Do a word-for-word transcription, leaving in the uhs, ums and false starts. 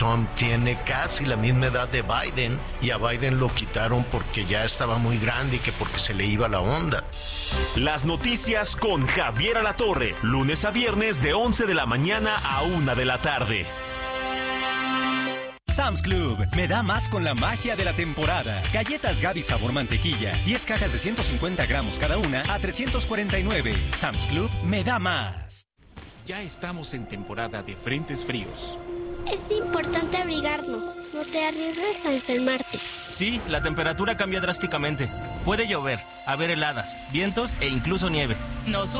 Tom tiene casi la misma edad de Biden y a Biden lo quitaron porque ya estaba muy grande y que porque se le iba la onda. Las noticias con Javier Alatorre, lunes a viernes de once de la mañana a una de la tarde. Sam's Club, me da más con la magia de la temporada. Galletas Gaby sabor mantequilla, diez cajas de ciento cincuenta gramos cada una a trescientos cuarenta y nueve. Sam's Club, me da más. Ya estamos en temporada de frentes fríos. Es importante abrigarnos, no te arriesgues a enfermarte. Sí, la temperatura cambia drásticamente. Puede llover, haber heladas, vientos e incluso nieve. No